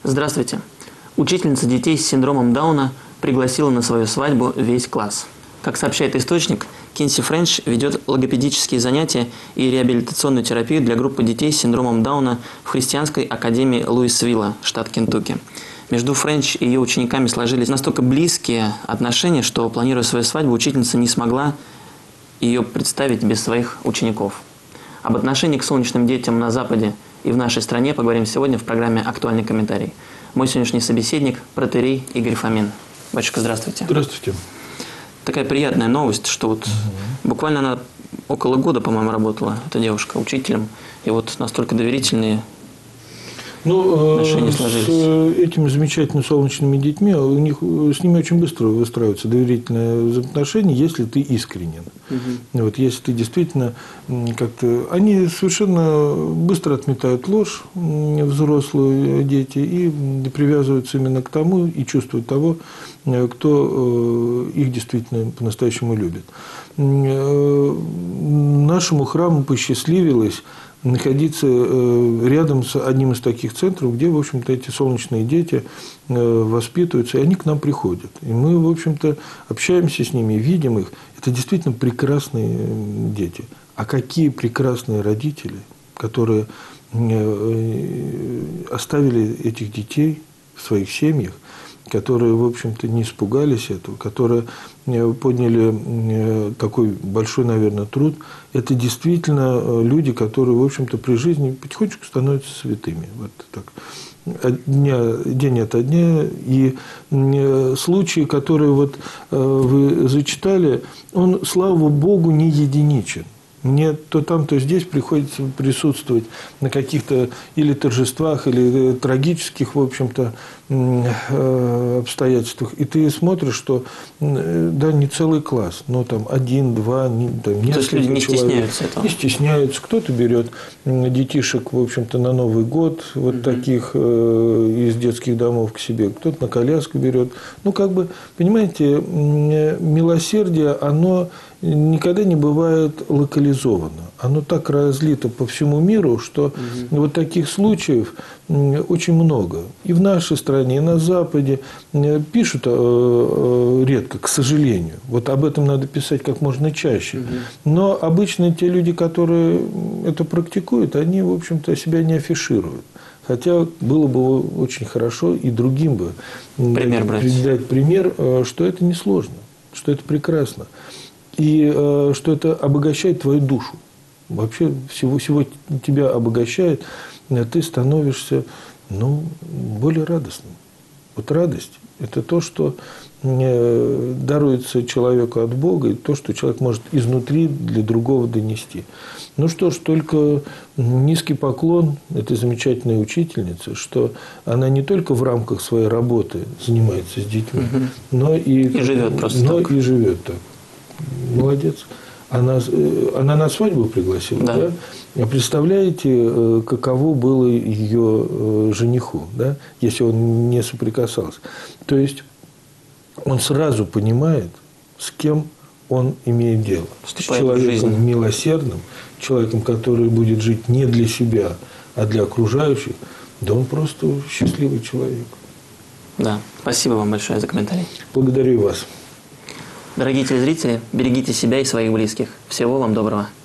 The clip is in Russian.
Здравствуйте. Учительница детей с синдромом Дауна пригласила на свою свадьбу весь класс. Как сообщает источник, Кинси Френч ведет логопедические занятия и реабилитационную терапию для группы детей с синдромом Дауна в христианской академии Луисвилла, штат Кентукки. Между Френч и ее учениками сложились настолько близкие отношения, что, планируя свою свадьбу, учительница не смогла ее представить без своих учеников. Об отношении к солнечным детям на Западе и в нашей стране поговорим сегодня в программе «Актуальный комментарий». Мой сегодняшний собеседник – протоиерей Игорь Фомин. Батюшка, здравствуйте. Здравствуйте. Такая приятная новость, что вот буквально она около года, по-моему, работала, эта девушка, учителем, и вот настолько доверительные отношения сложились. С этими замечательными солнечными детьми с ними очень быстро выстраиваются доверительные взаимоотношения, если ты искренен. Вот, если ты действительно как-то... Они совершенно быстро отметают ложь, взрослые дети, и привязываются именно к тому и чувствуют того, кто их действительно по-настоящему любит. Нашему храму посчастливилось находиться рядом с одним из таких центров, где, в общем-то, эти солнечные дети воспитываются, и они к нам приходят. И мы, в общем-то, общаемся с ними, видим их. Это действительно прекрасные дети. А какие прекрасные родители, которые оставили этих детей в своих семьях, которые, в общем-то, не испугались этого, которые подняли такой большой, наверное, труд. Это действительно люди, которые, в общем-то, при жизни потихонечку становятся святыми. Вот так. День ото дня. И случай, который вот вы зачитали, он, слава Богу, не единичен. Мне то там, то здесь приходится присутствовать на каких-то или торжествах, или трагических, в общем-то, обстоятельствах. И ты смотришь, что, да, не целый класс, но там один, два, там, несколько люди не человек. Стесняются этого. Не стесняются. Кто-то берет детишек, в общем-то, на Новый год, вот таких из детских домов к себе, кто-то на коляску берет. Ну, как бы, понимаете, милосердие, оно никогда не бывает локализовано. Оно так разлито по всему миру, что вот таких случаев очень много. И в нашей стране, и на Западе пишут редко, к сожалению. Вот об этом надо писать как можно чаще. Но обычно те люди, которые это практикуют, они, в общем-то, себя не афишируют. Хотя было бы очень хорошо и другим бы дать пример, что это несложно, что это прекрасно. И что это обогащает твою душу. Вообще всего тебя обогащает, ты становишься более радостным. Вот радость – это то, что даруется человеку от Бога, и то, что человек может изнутри для другого донести. Ну что ж, только низкий поклон этой замечательной учительнице, что она не только в рамках своей работы занимается с детьми, но и живет просто так. И живет так. Молодец. Она на свадьбу пригласила, да? А представляете, каково было ее жениху, да? Если он не соприкасался. То есть, он сразу понимает, с кем он имеет дело. С человеком милосердным, человеком, который будет жить не для себя, а для окружающих. Да он просто счастливый человек. Да. Спасибо вам большое за комментарий. Благодарю вас. Дорогие телезрители, берегите себя и своих близких. Всего вам доброго.